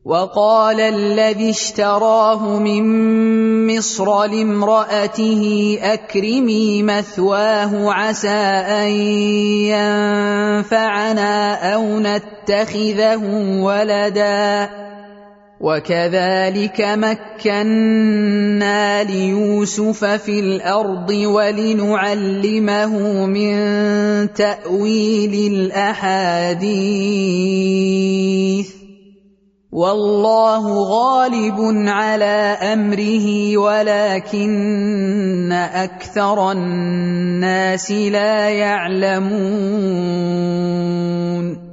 وقال الذي اشتراه من مصر لامرأته أكرمي مثواه عسى أن ينفعنا أو نتخذه ولدا وكذلك مكنا ليوسف في الأرض ولنعلمه من تأويل الأحاديث والله غالب على أمره ولكن أكثر الناس لا يعلمون